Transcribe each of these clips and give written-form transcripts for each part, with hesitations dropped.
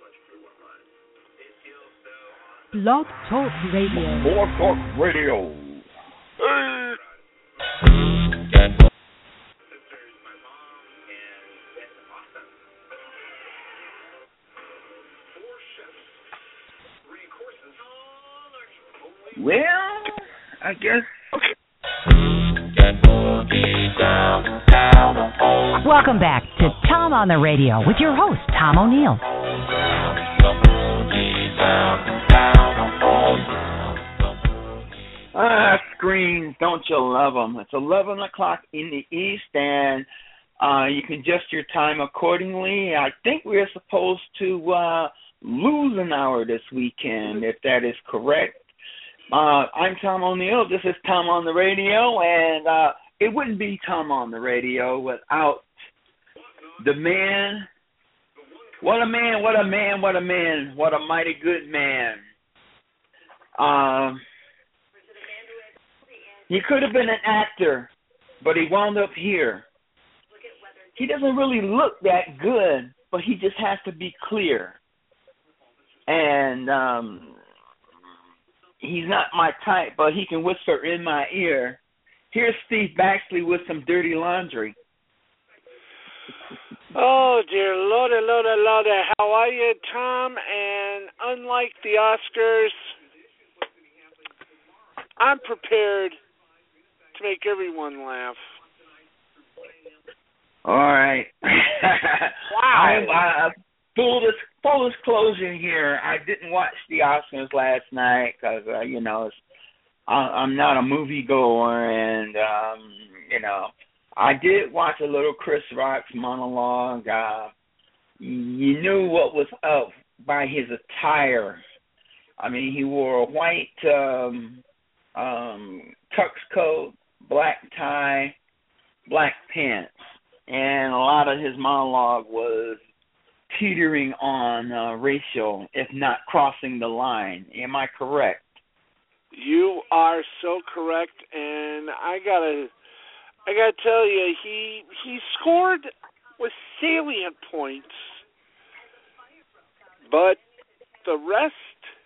Blog Talk Radio. Blog Talk Radio. Well, I guess. Welcome back to Tom on the Radio with your host, Tom O'Neill. Screens, don't you love them? It's 11 o'clock in the East, and you can adjust your time accordingly. I think we're supposed to lose an hour this weekend, if that is correct. I'm Tom O'Neill. This is Tom on the Radio, and it wouldn't be Tom on the Radio without the man. What a man, what a man, what a man, what a mighty good man. He could have been an actor, but he wound up here. He doesn't really look that good, but he just has to be clear. And he's not my type, but he can whisper in my ear. Here's Steve Baxley with some dirty laundry. Oh, dear Lordy, Lordy, Lordy. How are you, Tom? And unlike the Oscars, I'm prepared to make everyone laugh. All right. Wow. Full disclosure here, I didn't watch the Oscars last night because, I'm not a moviegoer, and, I did watch a little Chris Rock's monologue. You knew what was up by his attire. I mean, he wore a white tux coat, black tie, black pants, and a lot of his monologue was teetering on racial, if not crossing the line. Am I correct? You are so correct, and I gotta tell you, he scored with salient points, but the rest.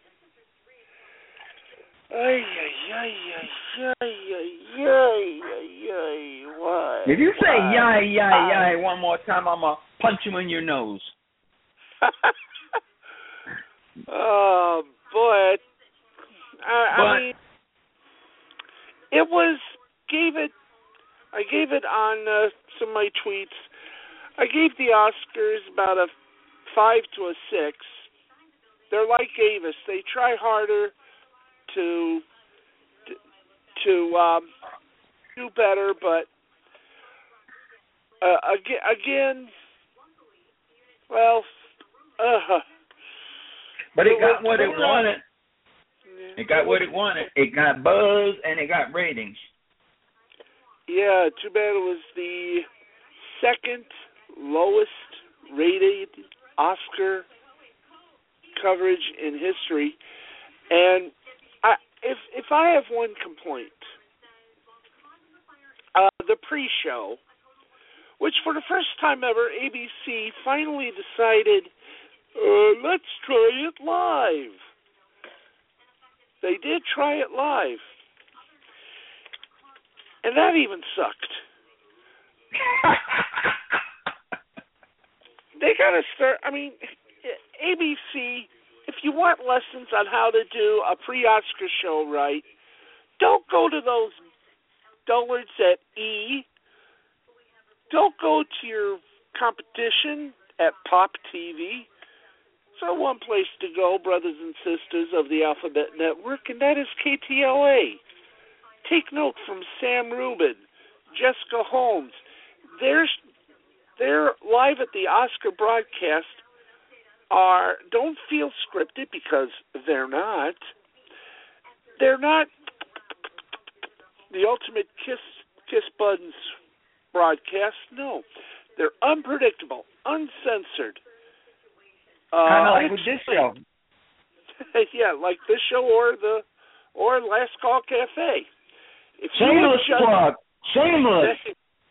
What? If you say yay one more time, I'm gonna punch you in your nose. Oh boy! I mean, I gave it on some of my tweets. I gave the Oscars about a 5 to a 6. They're like Avis. They try harder to do better, but again, well, but it got what it wanted. It got what it wanted. It got buzz and it got ratings. Yeah, too bad it was the second lowest rated Oscar coverage in history. And if I have one complaint, the pre-show, which for the first time ever, ABC finally decided, let's try it live. They did try it live. And that even sucked. They got to start, ABC, if you want lessons on how to do a pre-Oscar show right, don't go to those dullards at E. Don't go to your competition at Pop TV. So one place to go, brothers and sisters of the Alphabet Network, and that is KTLA. Take note from Sam Rubin, Jessica Holmes. They're live at the Oscar broadcast don't feel scripted because they're not. They're not the ultimate kiss buttons broadcast. No, they're unpredictable, uncensored. Kind of like with this show. Yeah, like this show or Last Call Cafe. If Shameless plug. Shameless.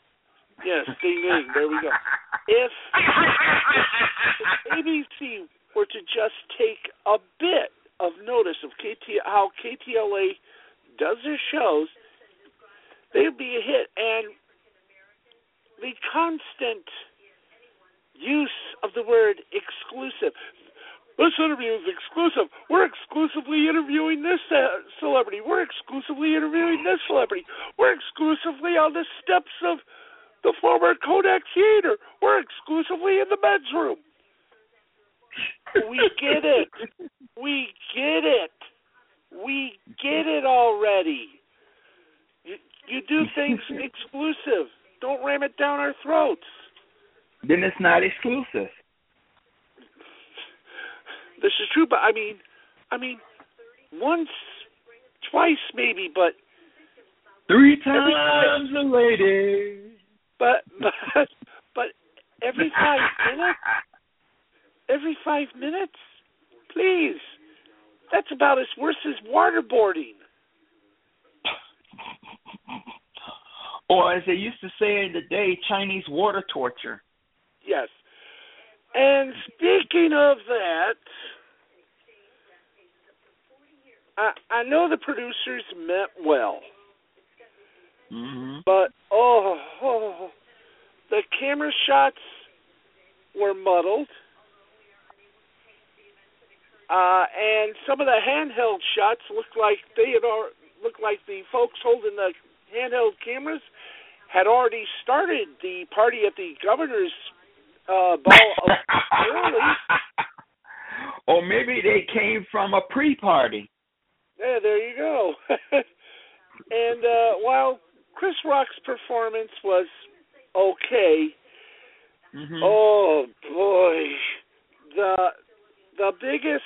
Yes, ding ding. There we go. If ABC were to just take a bit of notice of how KTLA does their shows, they would be a hit. And the constant use of the word exclusive. This interview is exclusive. We're exclusively interviewing this celebrity. We're exclusively interviewing this celebrity. We're exclusively on the steps of the former Kodak Theater. We're exclusively in the men's room. We get it. We get it. We get it already. You do things exclusive. Don't ram it down our throats. Then it's not exclusive. This is true, but I mean, once, twice maybe, but 3 times a lady. But every 5 minutes, please. That's about as worse as waterboarding. Or as they used to say in the day, Chinese water torture. Yes. And speaking of that, I know the producers meant well. Mm-hmm. But, the camera shots were muddled. And some of the handheld shots looked like the folks holding the handheld cameras had already started the party at the governor's ball early. Or maybe they came from a pre-party. Yeah, there you go. And while Chris Rock's performance was okay, mm-hmm. Oh boy, the biggest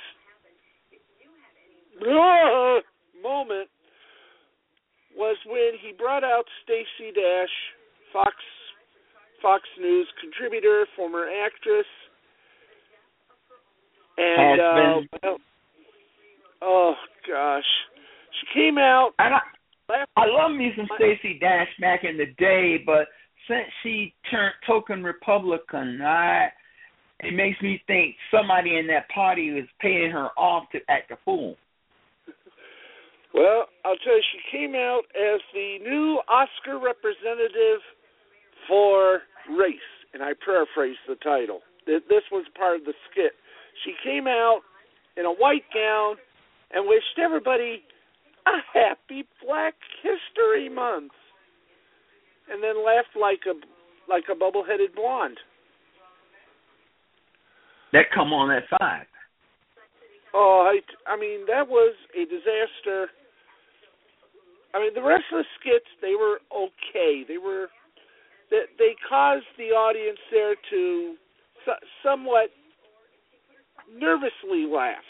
moment was when he brought out Stacey Dash, Fox News contributor, former actress, and oh gosh, she came out. I love me some Stacey Dash back in the day, but since she turned token Republican, it makes me think somebody in that party was paying her off to act a fool. Well, I'll tell you, she came out as the new Oscar representative for race, and I paraphrase the title. This was part of the skit. She came out in a white gown and wished everybody a happy Black History Month, and then laughed like a bubble-headed blonde. That come on at 5. Oh, I mean, that was a disaster. I mean, the rest of the skits, they were okay. They caused the audience there to somewhat nervously laugh.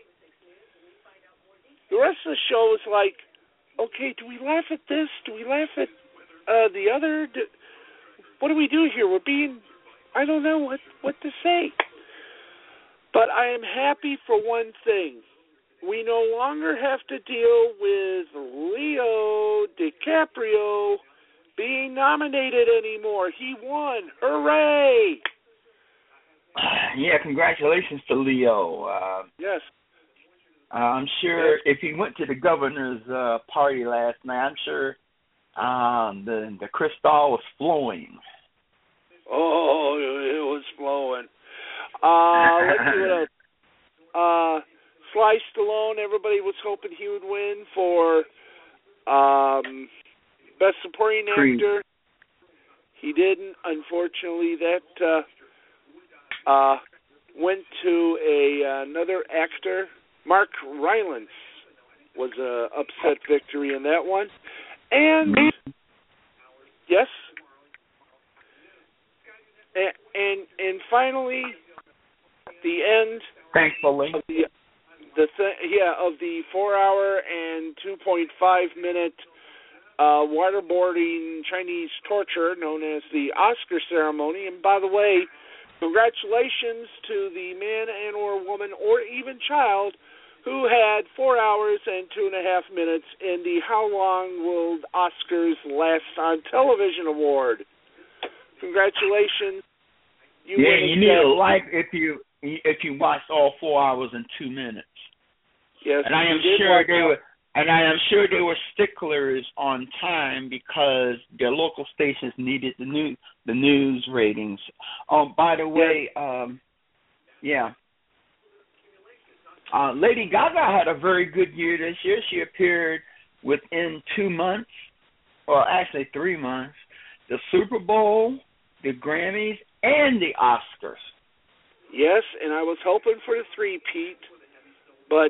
The rest of the show was like, okay, do we laugh at this? Do we laugh at the other? What do we do here? I don't know what to say. But I am happy for one thing. We no longer have to deal with Leo DiCaprio being nominated anymore. He won. Hooray! Yeah, congratulations to Leo. Yes. I'm sure if he went to the governor's party last night, I'm sure the crystal was flowing. Oh, it was flowing. Let's see what else. Sly Stallone, everybody was hoping he would win for Best Supporting Actor. He didn't. Unfortunately, that went to another actor. Mark Rylance was an upset victory in that one. And, yes. And finally, the end. Thankfully. Of the 4-hour and 2.5-minute waterboarding Chinese torture known as the Oscar ceremony. And by the way, congratulations to the man and or woman or even child who had 4 hours and 2.5 minutes in the How Long Will Oscars Last on Television Award. Congratulations. You need a life if if you watched all 4 hours in 2 minutes. Yes, and I am sure they were sticklers on time because their local stations needed the news ratings. By the way, Lady Gaga had a very good year this year. She appeared within 2 months, or actually 3 months, the Super Bowl, the Grammys, and the Oscars. Yes, and I was hoping for the three-peat, but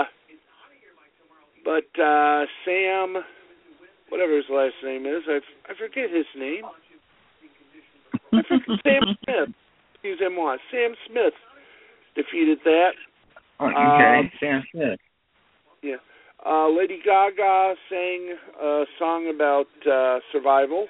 Sam, whatever his last name is, I forget his name. I forget Sam Smith. Excusez-moi. Sam Smith defeated that. Okay, Sam Smith. Yeah. Lady Gaga sang a song about survival.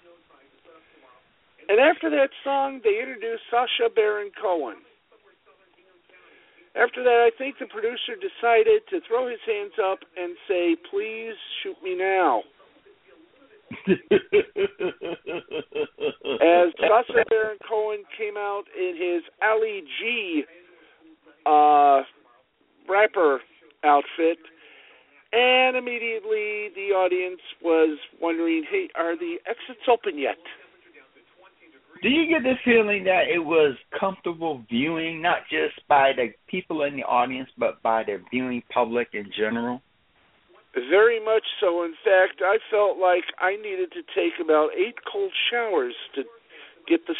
And after that song, they introduced Sacha Baron Cohen. After that, I think the producer decided to throw his hands up and say, "Please shoot me now." As Sacha Baron Cohen came out in his Ali G rapper outfit, and immediately the audience was wondering, hey, are the exits open yet? Do you get the feeling that it was comfortable viewing, not just by the people in the audience, but by the viewing public in general? Very much so. In fact, I felt like I needed to take about 8 cold showers to get the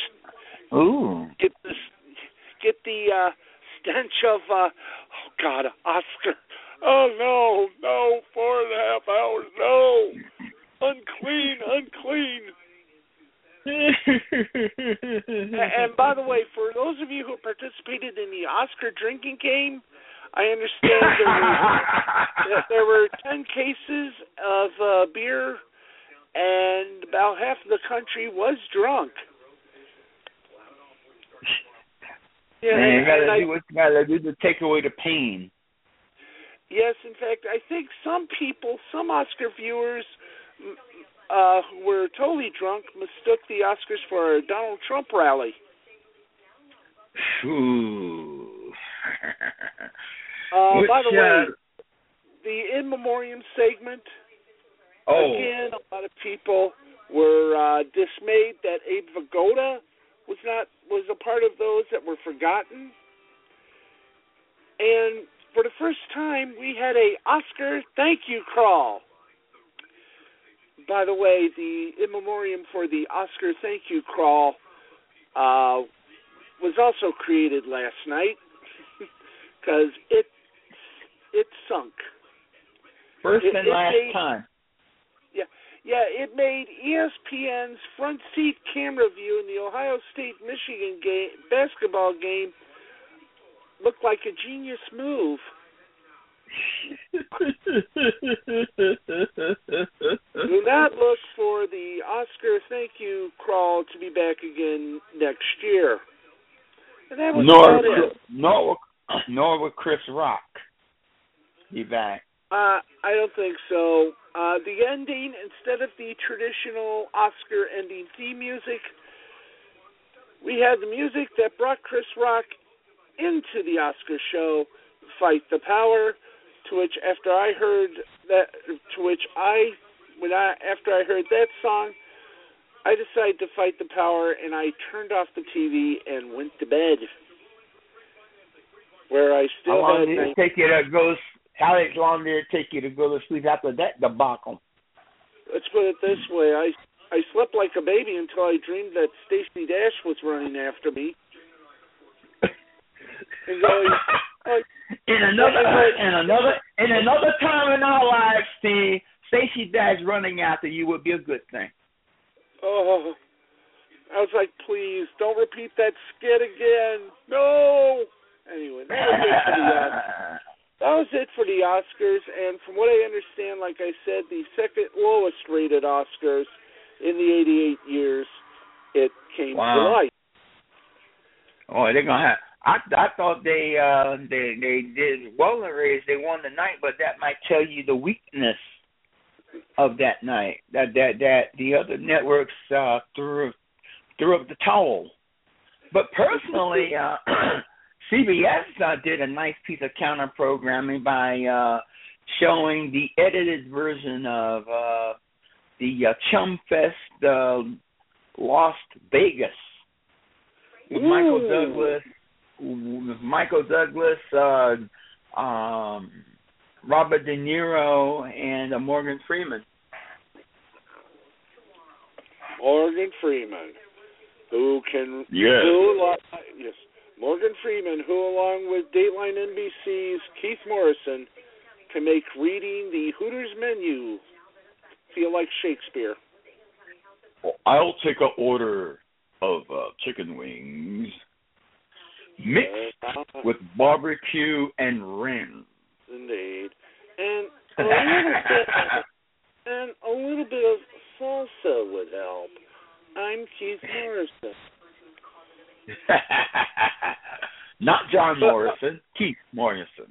stench of Oscar. Oh no, 4.5 hours, no, unclean. And by the way, for those of you who participated in the Oscar drinking game, I understand there were 10 cases of beer, and about half of the country was drunk. Yeah, man, you gotta do what you gotta do to take away the pain. Yes, in fact, I think some Oscar viewers who were totally drunk mistook the Oscars for a Donald Trump rally. Ooh. By the way, the In Memoriam segment, again, a lot of people were dismayed that Abe Vigoda was a part of those that were forgotten. And for the first time, we had a Oscar thank you crawl. By the way, the In Memoriam for the Oscar thank you crawl was also created last night because it sunk. First and last time. Yeah, it made ESPN's front seat camera view in the Ohio State-Michigan basketball game look like a genius move. Do not look for the Oscar thank you crawl to be back again next year. And that was about it. Nor will Chris Rock be back. I don't think so. The ending, instead of the traditional Oscar ending theme music, we had the music that brought Chris Rock into the Oscar show, Fight the Power, after I heard that song, I decided to fight the power, and I turned off the TV and went to bed. Where I still How long did it take you to go to sleep after that debacle? Let's put it this way. I slept like a baby until I dreamed that Stacey Dash was running after me. And going, in another time in our lives, Stacey Dash running after you would be a good thing. Oh, I was like, please don't repeat that skit again. No. Anyway, that was it for the Oscars, and from what I understand, like I said, the second lowest rated Oscars in the 88 years it came to light. Oh, they're gonna have. I thought they did well in race. They won the night, but that might tell you the weakness of that night. That the other networks threw up the towel. But personally, CBS did a nice piece of counter programming by showing the edited version of the Chum Fest Las Vegas with Michael Douglas, Robert De Niro, and Morgan Freeman. Morgan Freeman, Morgan Freeman, who along with Dateline NBC's Keith Morrison can make reading the Hooters menu feel like Shakespeare. I'll take an order of chicken wings mixed with barbecue and rim. Indeed. And a little bit of salsa would help. I'm Keith Morrison. Not John Morrison, Keith Morrison.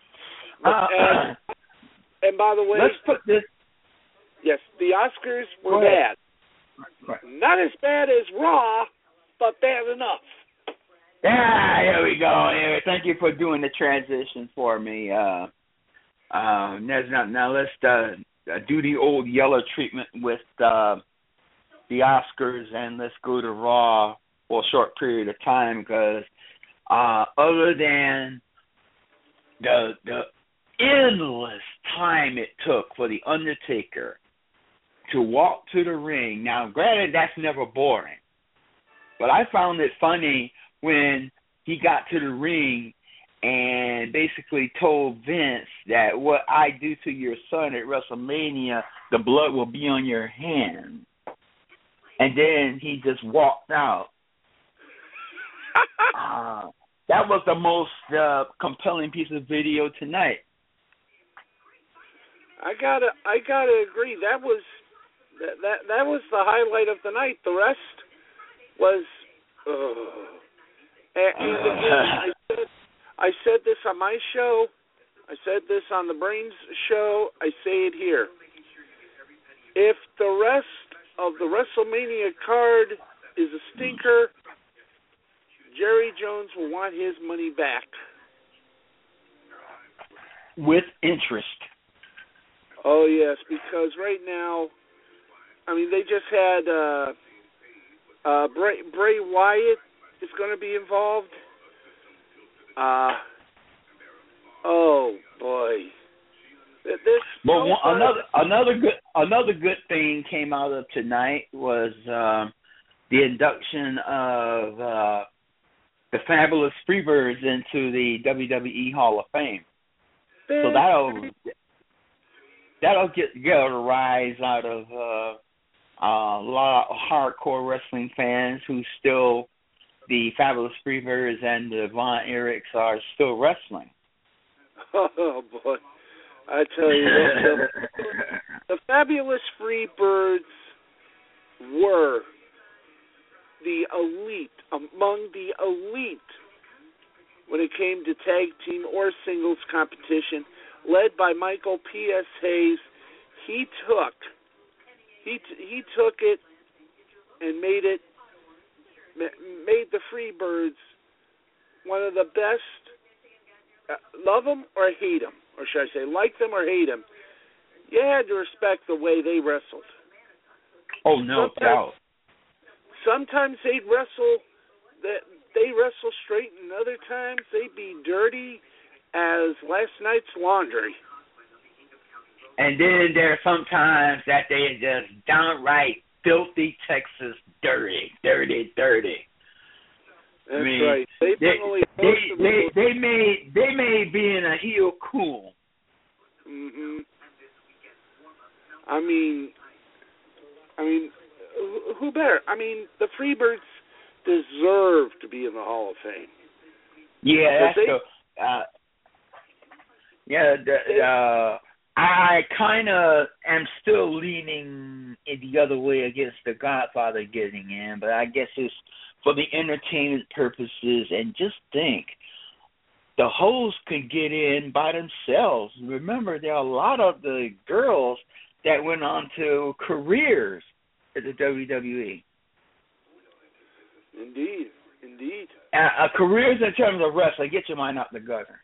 And by the way, let's put this. Yes, the Oscars were bad. Right. Not as bad as Raw, but bad enough. Here we go. Anyway, thank you for doing the transition for me. Now let's do the old Yeller treatment with the Oscars, and let's go to Raw for a short period of time, because other than the endless time it took for The Undertaker to walk to the ring. Now, granted, that's never boring, but I found it funny when he got to the ring and basically told Vince that what I do to your son at WrestleMania, the blood will be on your hands. And then he just walked out. That was the most compelling piece of video tonight. I gotta agree. That was the highlight of the night. The rest was. And again, I said this on my show. I said this on the Brains show. I say it here. If the rest of the WrestleMania card is a stinker, Jerry Jones will want his money back. With interest. Oh, yes, because right now, I mean, they just had Bray Wyatt is going to be involved. Oh, boy. Another good thing came out of tonight was the induction of the Fabulous Freebirds into the WWE Hall of Fame. So that'll get a rise out of a lot of hardcore wrestling fans who still, the Fabulous Freebirds and the Von Erichs are still wrestling. Oh, boy. I tell you, the Fabulous Freebirds were the elite, among the elite, when it came to tag team or singles competition, led by Michael P.S. Hayes. He took it and made the Freebirds one of the best. Love them or hate them, or should I say, like them or hate them. You had to respect the way they wrestled. Oh, no doubt. Sometimes they'd wrestle. They wrestle straight, and other times they'd be dirty as last night's laundry. And then there's sometimes that they just downright filthy Texas dirty. That's right. They may be in a heel cool. Mhm. I mean, who better? I mean, the Freebirds deserve to be in the Hall of Fame. Yeah, I kind of am still leaning the other way against the Godfather getting in, but I guess it's for the entertainment purposes. And just think, the hosts could get in by themselves. Remember, there are a lot of the girls that went on to careers at the WWE. Indeed. careers in terms of wrestling, get your mind out the gutter.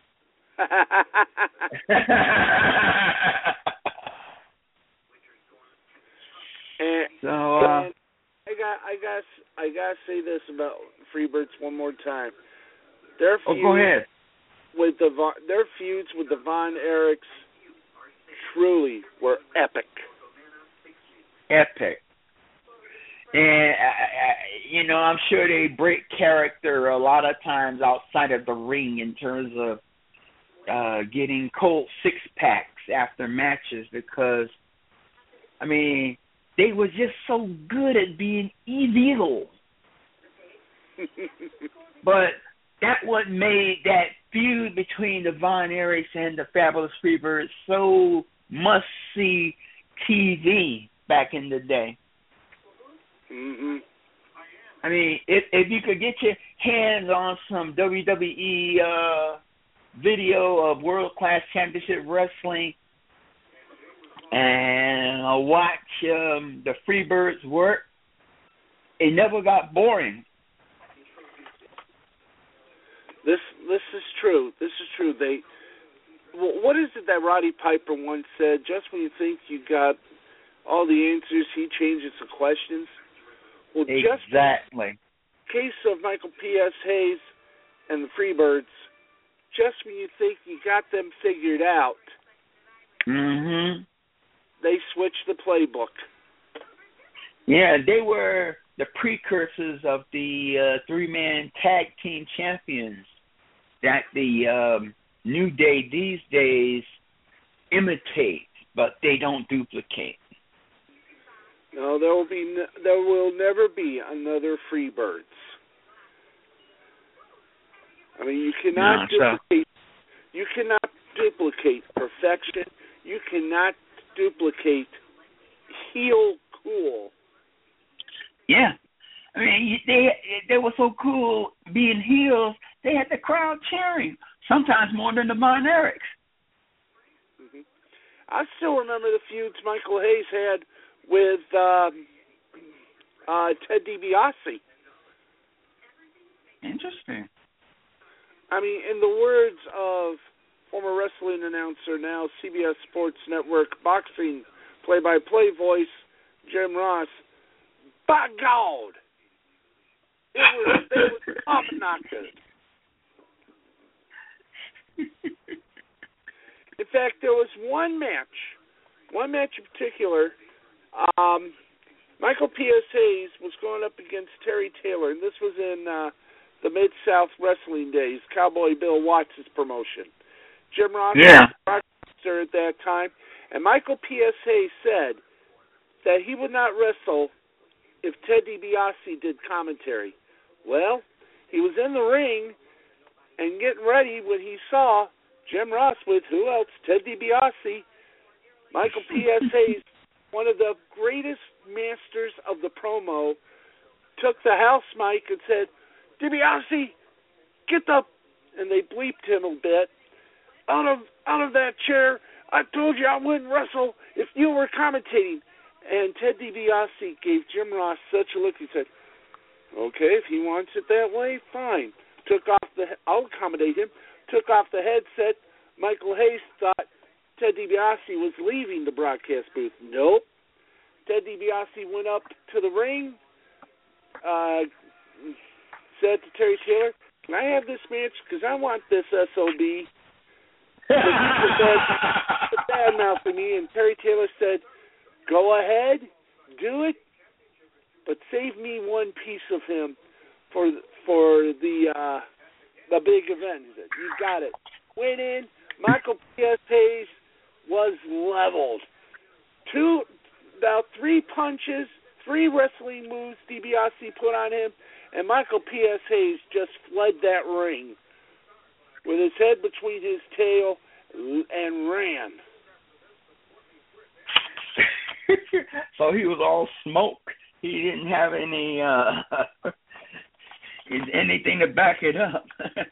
and I got to say this about Freebirds one more time. Their feuds go ahead. Their feuds with the Von Erichs truly were epic. Epic. And, I'm sure they break character a lot of times outside of the ring in terms of getting cold six-packs after matches because, they were just so good at being evil. But that what made that feud between the Von Erichs and the Fabulous Freebirds so must-see TV back in the day. Mm-hmm. If you could get your hands on some WWE video of World Class Championship Wrestling and watch the Freebirds work, it never got boring. This is true. This is true. What is it that Roddy Piper once said? Just when you think you got all the answers, he changes the questions. Well, exactly. Just in case of Michael P.S. Hayes and the Freebirds, just when you think you got them figured out, they switched the playbook. Yeah, they were the precursors of the three-man tag team champions that the New Day these days imitate, but they don't duplicate. No, there will never be another Freebirds. You cannot duplicate. You cannot duplicate perfection. You cannot duplicate heel cool. Yeah, they were so cool being heels. They had the crowd cheering, sometimes more than the Von Erichs. Mm-hmm. I still remember the feuds Michael Hayes had with Ted DiBiase. Interesting. In the words of former wrestling announcer, now CBS Sports Network boxing play-by-play voice, Jim Ross, by God, they were top knockers. In fact, there was one match in particular. Michael P.S. Hayes was going up against Terry Taylor, and this was in the Mid-South Wrestling days, Cowboy Bill Watts' promotion. Jim Ross was a broadcaster at that time, and Michael P.S. Hayes said that he would not wrestle if Ted DiBiase did commentary. Well, he was in the ring and getting ready when he saw Jim Ross with who else? Ted DiBiase. Michael P.S. Hayes, one of the greatest masters of the promo, took the house mic and said, DiBiase, get up, and they bleeped him a bit. Out of that chair, I told you I wouldn't wrestle if you were commentating. And Ted DiBiase gave Jim Ross such a look, he said, okay, if he wants it that way, fine. I'll accommodate him. Took off the headset. Michael Hayes thought Ted DiBiase was leaving the broadcast booth. Nope. Ted DiBiase went up to the ring, said to Terry Taylor, can I have this match? Because I want this SOB. So he said, bad mouthing me, and Terry Taylor said, go ahead, do it, but save me one piece of him for the big event. He said, you got it. Went in. Michael P.S. Hayes was leveled. About 3 punches, 3 wrestling moves DiBiase put on him, and Michael P.S. Hayes just fled that ring with his head between his tail and ran. So he was all smoke. He didn't have any anything to back it up.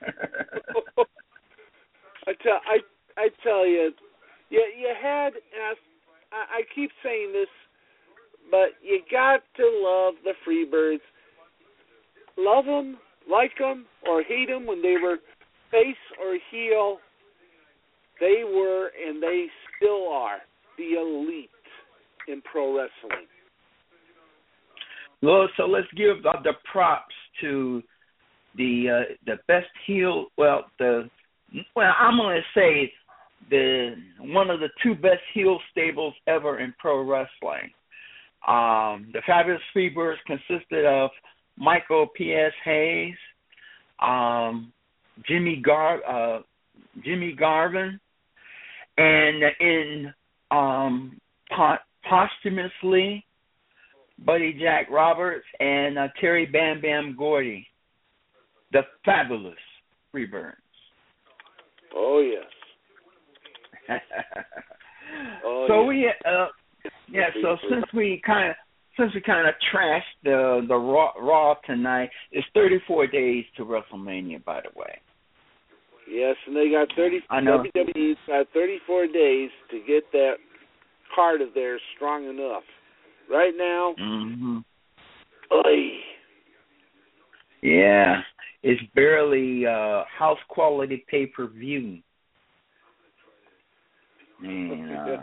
I tell you, you had, and I keep saying this, but you got to love the Freebirds. Love them, like them or hate them, when they were face or heel, they were and they still are the elite in pro wrestling. Well, so let's give the props to the best heel. I'm going to say one of the two best heel stables ever in pro wrestling. The Fabulous Freebirds consisted of Michael P.S. Hayes, Jimmy Garvin, and in posthumously, Buddy Jack Roberts and Terry Bam Bam Gordy, the Fabulous Freebirds. Oh yes. So since we kind of trashed the Raw tonight, it's 34 days to WrestleMania, by the way. Yes, and they got WWE's got 34 days to get that card of theirs strong enough. Right now, yeah, it's barely house quality pay-per-view. And,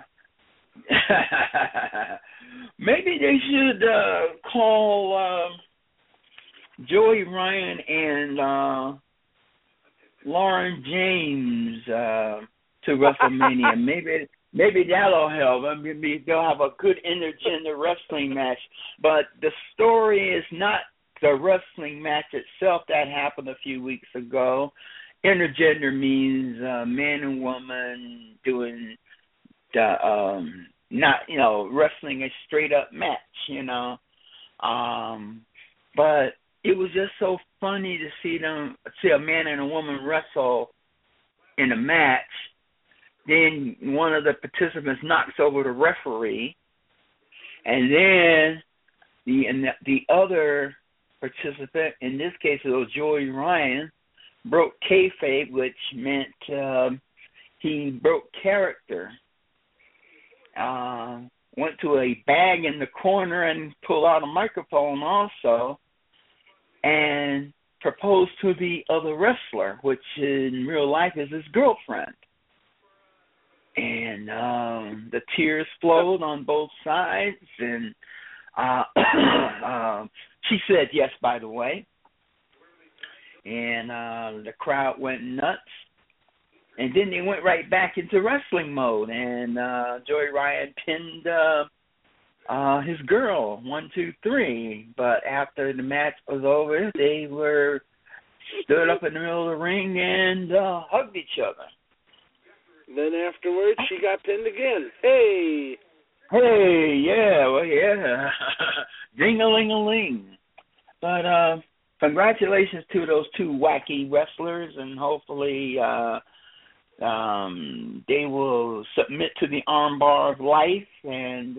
maybe they should call Joey Ryan and Lauren James to WrestleMania. Maybe that'll help. Maybe they'll have a good intergender wrestling match. But the story is not the wrestling match itself that happened a few weeks ago. Intergender means man and woman doing not wrestling a straight up match, but it was just so funny to see a man and a woman wrestle in a match. Then one of the participants knocks over the referee, and then the other participant, in this case it was Joey Ryan, broke kayfabe, which meant he broke character. Went to a bag in the corner and pulled out a microphone also, and proposed to the other wrestler, which in real life is his girlfriend. And the tears flowed on both sides, and she said yes, by the way. And the crowd went nuts. And then they went right back into wrestling mode, and Joey Ryan pinned his girl, 1, 2, 3. But after the match was over, they stood up in the middle of the ring and hugged each other. Then afterwards, she got pinned again. Hey, yeah, well, yeah. Ding-a-ling-a-ling. But congratulations to those two wacky wrestlers, and hopefully they will submit to the armbar of life and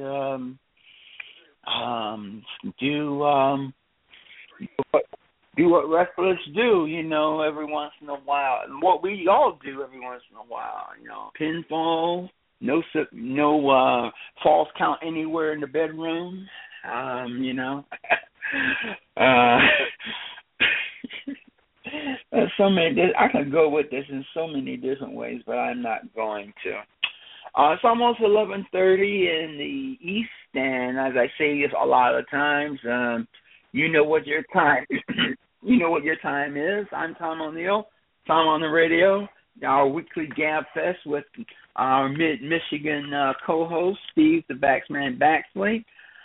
do what wrestlers do, every once in a while, and what we all do every once in a while, pinfall, no false count anywhere in the bedroom, so many. I can go with this in so many different ways, but I'm not going to. It's almost 11:30 in the East, and as I say this a lot of times, you know what your time. You know what your time is. I'm Tom O'Neill. Tom on the Radio. Our weekly Gab Fest with our Mid-Michigan co-host Steve the Baxman Baxley.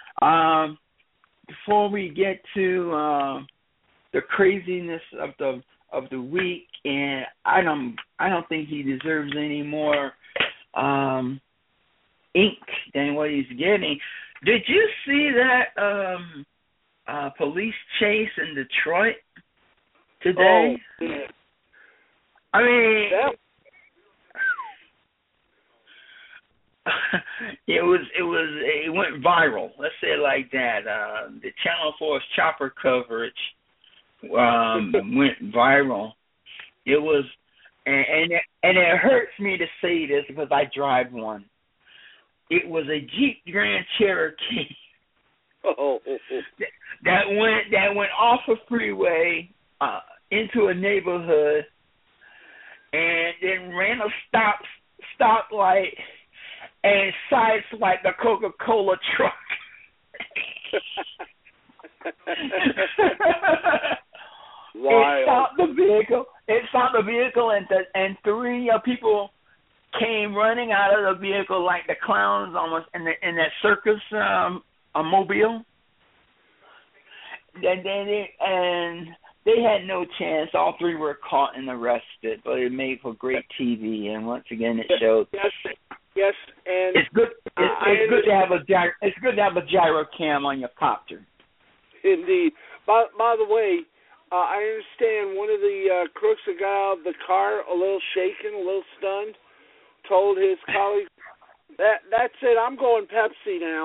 Before we get to the craziness of the week, and I don't think he deserves any more ink than what he's getting. Did you see that police chase in Detroit today? Oh, yeah. I mean, it went viral. Let's say it like that. The Channel 4's chopper coverage went viral. It was, and it hurts me to say this because I drive one. It was a Jeep Grand Cherokee. That went off a freeway into a neighborhood and then ran a stoplight and sideswiped the Coca-Cola truck. It stopped the vehicle. And three people came running out of the vehicle like the clowns almost in that circus mobile. And they had no chance. All three were caught and arrested, but it made for great TV. And once again, it showed. Yes, and it's good. It's good to have a gyro cam on your copter. Indeed. By the way, I understand one of the crooks that got out of the car a little shaken, a little stunned, told his colleagues, "That's it. I'm going Pepsi now."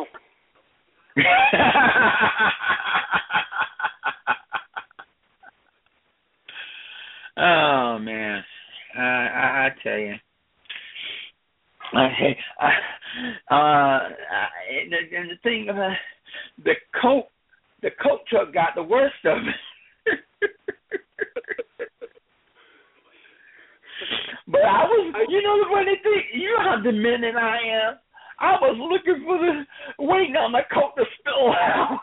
Oh man, I tell you. And the thing about the Coke truck got the worst of it. But I was, you know the funny thing, you know how demented I am. I was looking waiting on the Coke to spill out.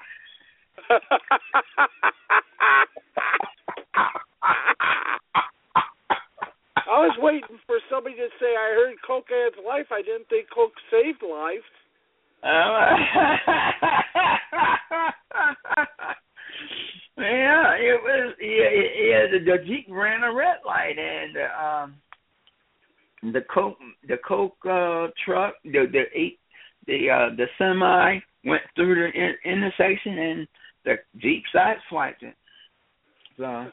I was waiting for somebody to say, "I heard Coke adds life." I didn't think Coke saved life. Yeah, it was. Yeah, the Jeep ran a red light, and the Coke truck, the semi went through the intersection, and the Jeep sideswiped it. So,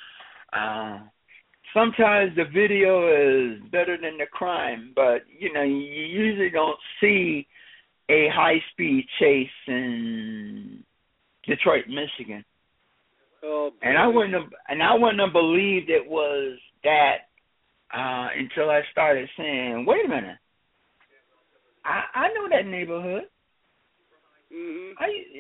sometimes the video is better than the crime, but you usually don't see a high-speed chase in Detroit, Michigan. Oh, and I wouldn't have believed it was that until I started saying, "Wait a minute, I know that neighborhood." Mm-hmm.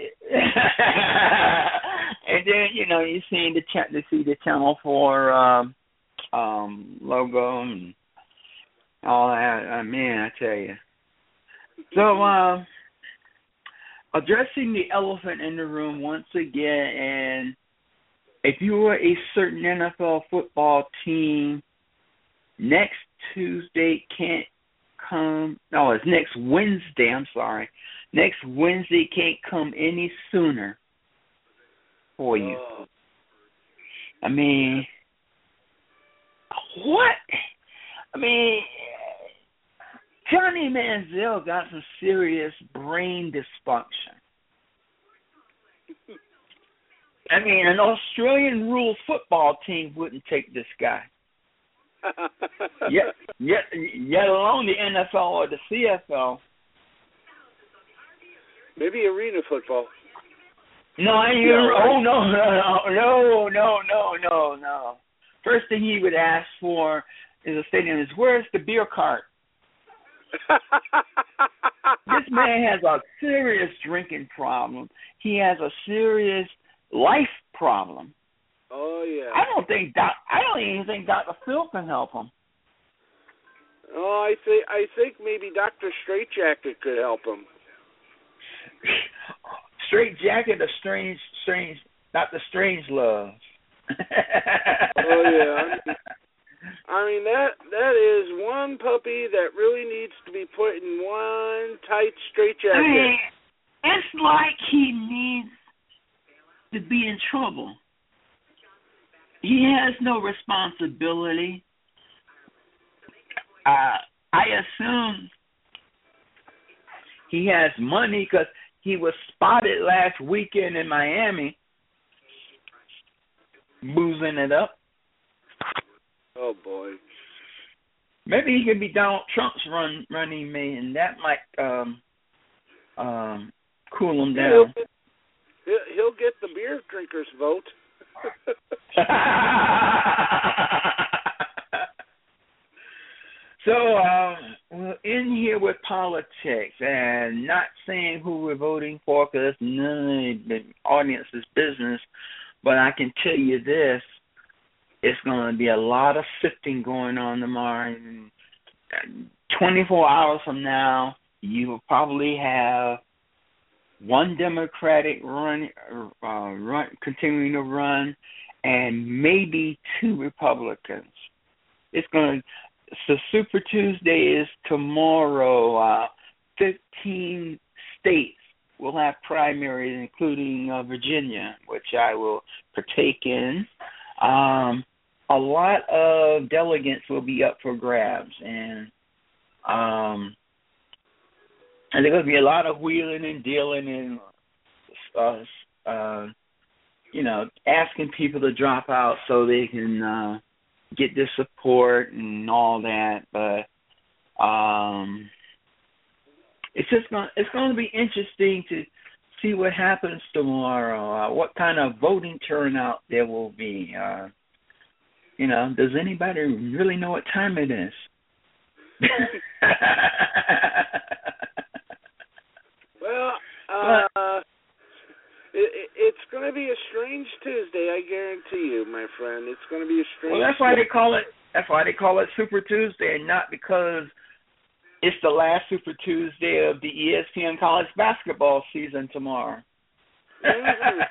And then you see the Channel 4 logo and all that. Man, I tell you. So, addressing the elephant in the room once again, and if you were a certain NFL football team, next Tuesday can't come. No, it's next Wednesday. I'm sorry. Next Wednesday can't come any sooner for you. Oh. I mean, what? I mean, Johnny Manziel got some serious brain dysfunction. I mean, an Australian rule football team wouldn't take this guy. Yet alone the NFL or the CFL. Maybe arena football. No, no. First thing he would ask for is a stadium. Where's the beer cart? This man has a serious drinking problem. He has a serious life problem. Oh yeah. I don't even think Dr. Phil can help him. Oh, I think maybe Dr. Straightjacket could help him. Straightjacket, a strange Dr. Strangelove. Oh yeah. I mean that is one puppy that really needs to be put in one tight straitjacket. I mean, it's like he needs to be in trouble. He has no responsibility. I assume he has money because he was spotted last weekend in Miami boozing it up. Oh boy. Maybe he could be Donald Trump's running mate, and that might cool him down. He'll get the beer drinkers vote. So we're in here with politics and not saying who we're voting for because none of the audience's business. But I can tell you this: it's going to be a lot of sifting going on tomorrow. And 24 hours from now, you will probably have one Democratic run continuing to run, and maybe two Republicans. So Super Tuesday is tomorrow. 15 states will have primaries, including Virginia, which I will partake in. A lot of delegates will be up for grabs, and there's going to be a lot of wheeling and dealing and, asking people to drop out so they can get their support and all that. But it's going to be interesting to see what happens tomorrow. What kind of voting turnout there will be. Does anybody really know what time it is? Well, it's going to be a strange Tuesday, I guarantee you, my friend. It's going to be a strange. Well, that's why they call it Super Tuesday, and not because it's the last Super Tuesday of the ESPN college basketball season tomorrow. Mm-hmm.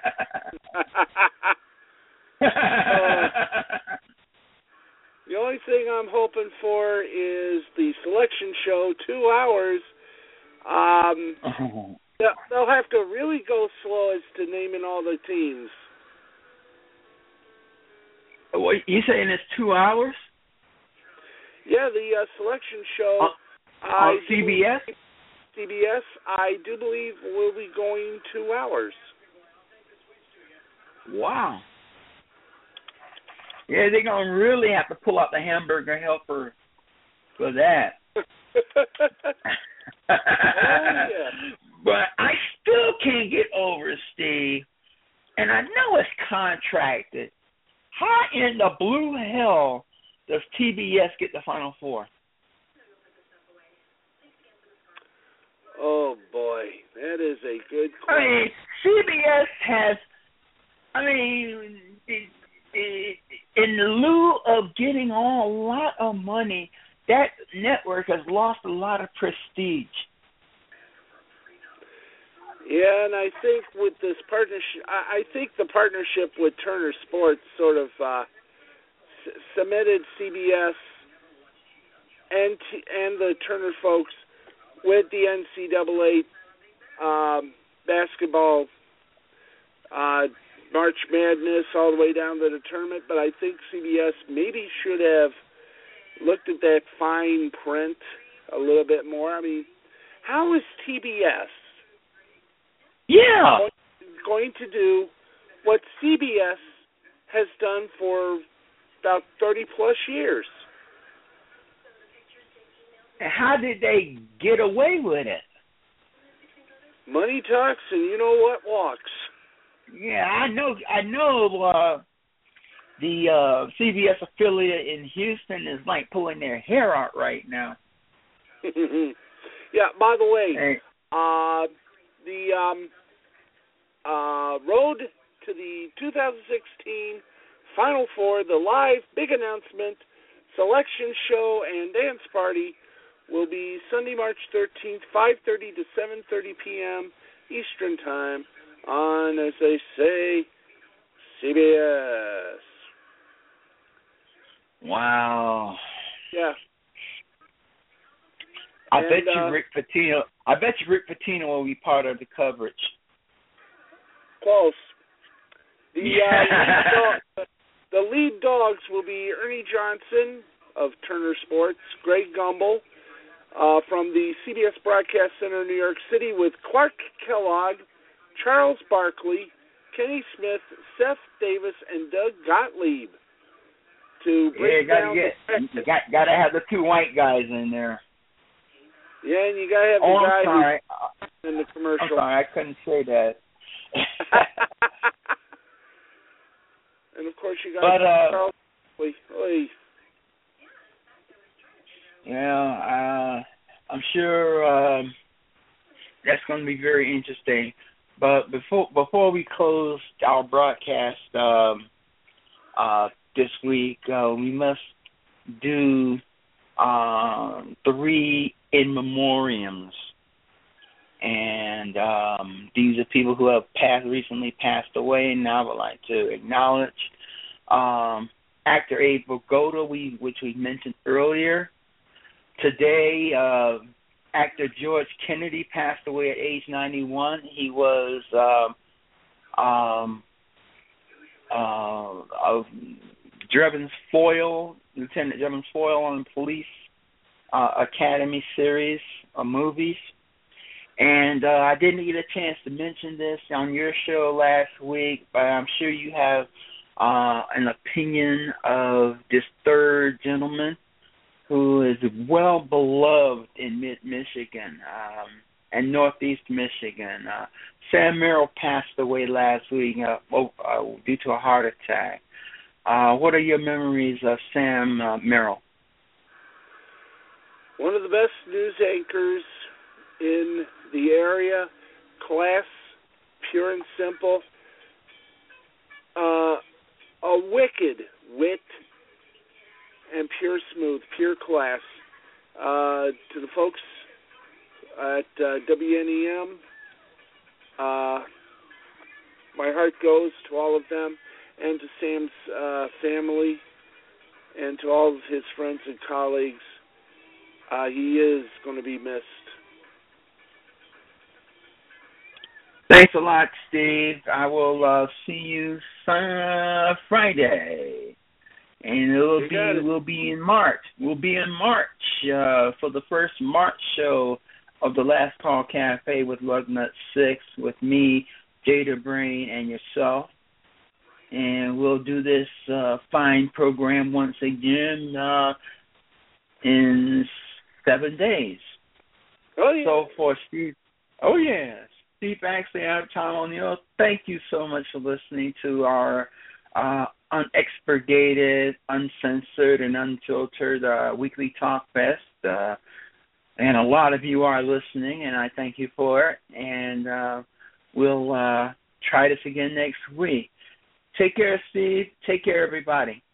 The only thing I'm hoping for is the selection show, 2 hours. They'll have to really go slow as to naming all the teams. What, you saying it's 2 hours? Yeah, the selection show on CBS? CBS, I do believe, will be going 2 hours. Wow. Yeah, they're going to really have to pull out the hamburger helper for that. Oh, yeah. But I still can't get over, Steve, and I know it's contracted. How in the blue hell does TBS get the Final Four? Oh, boy. That is a good question. I mean, CBS has, in lieu of getting a lot of money, that network has lost a lot of prestige. Yeah, and I think with this partnership, I think the partnership with Turner Sports sort of cemented CBS and the Turner folks with the NCAA basketball March Madness all the way down to the tournament. But I think CBS maybe should have looked at that fine print a little bit more. I mean, how is TBS going to do what CBS has done for about 30-plus years? How did they get away with it? Money talks, and you know what walks. Yeah, I know. The CBS affiliate in Houston is like pulling their hair out right now. Yeah. By the way, the road to the 2016 Final Four, the live big announcement, selection show, and dance party will be Sunday, March 13th, 5:30 to 7:30 p.m. Eastern Time on, as they say, CBS. Wow. Yeah. I bet you Rick Pitino will be part of the coverage. Close. The lead dogs will be Ernie Johnson of Turner Sports, Greg Gumbel from the CBS Broadcast Center in New York City, with Clark Kellogg, Charles Barkley, Kenny Smith, Seth Davis, and Doug Gottlieb to break down. Gotta have the two white guys in there. Yeah, and you gotta have the guy in the commercial. I'm sorry, I couldn't say that. And of course you got Charles Barkley. Yeah, I'm sure that's going to be very interesting. But before we close our broadcast, this week. We must do 3 in memoriams. And these are people who have recently passed away, and I would like to acknowledge actor Abe Vigoda, which we mentioned earlier. Today, actor George Kennedy passed away at age 91. He was Lieutenant Jevons Foyle on Police Academy series of movies. And I didn't get a chance to mention this on your show last week, but I'm sure you have an opinion of this third gentleman who is well beloved in mid-Michigan and northeast Michigan. Sam Merrill passed away last week due to a heart attack. What are your memories of Sam Merrill? One of the best news anchors in the area, class, pure and simple, a wicked wit, and pure smooth, pure class. To the folks at WNEM, my heart goes to all of them, and to Sam's family, and to all of his friends and colleagues. He is going to be missed. Thanks a lot, Steve. I will see you Friday, and we'll be in March. We'll be in March for the first March show of the Last Call Cafe with Lugnut 6 with me, Jada Brain, and yourself. And we'll do this fine program once again in 7 days. Oh, yeah. So for Steve, Steve Baxley, I'm Tom O'Neill. Thank you so much for listening to our unexpurgated, uncensored, and unfiltered weekly talk fest. And a lot of you are listening, and I thank you for it. And we'll try this again next week. Take care, Steve. Take care, everybody.